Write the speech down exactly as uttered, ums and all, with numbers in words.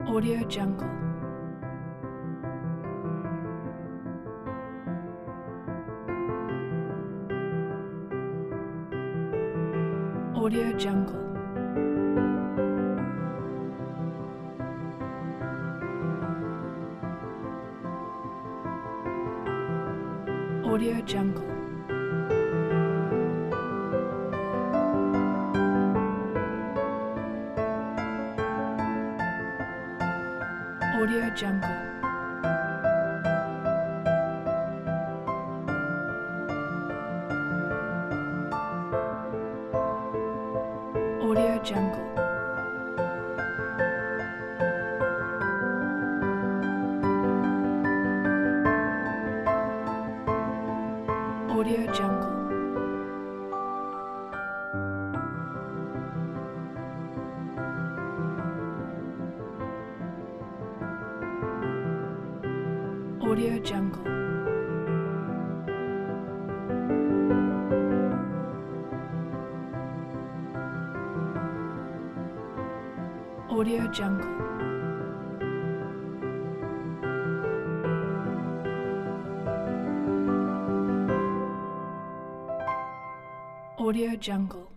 Audio Jungle. Audio Jungle. Audio Jungle. Audio Jungle. Audio Jungle. Audio Jungle. Audio Jungle. Audio Jungle. Audio Jungle.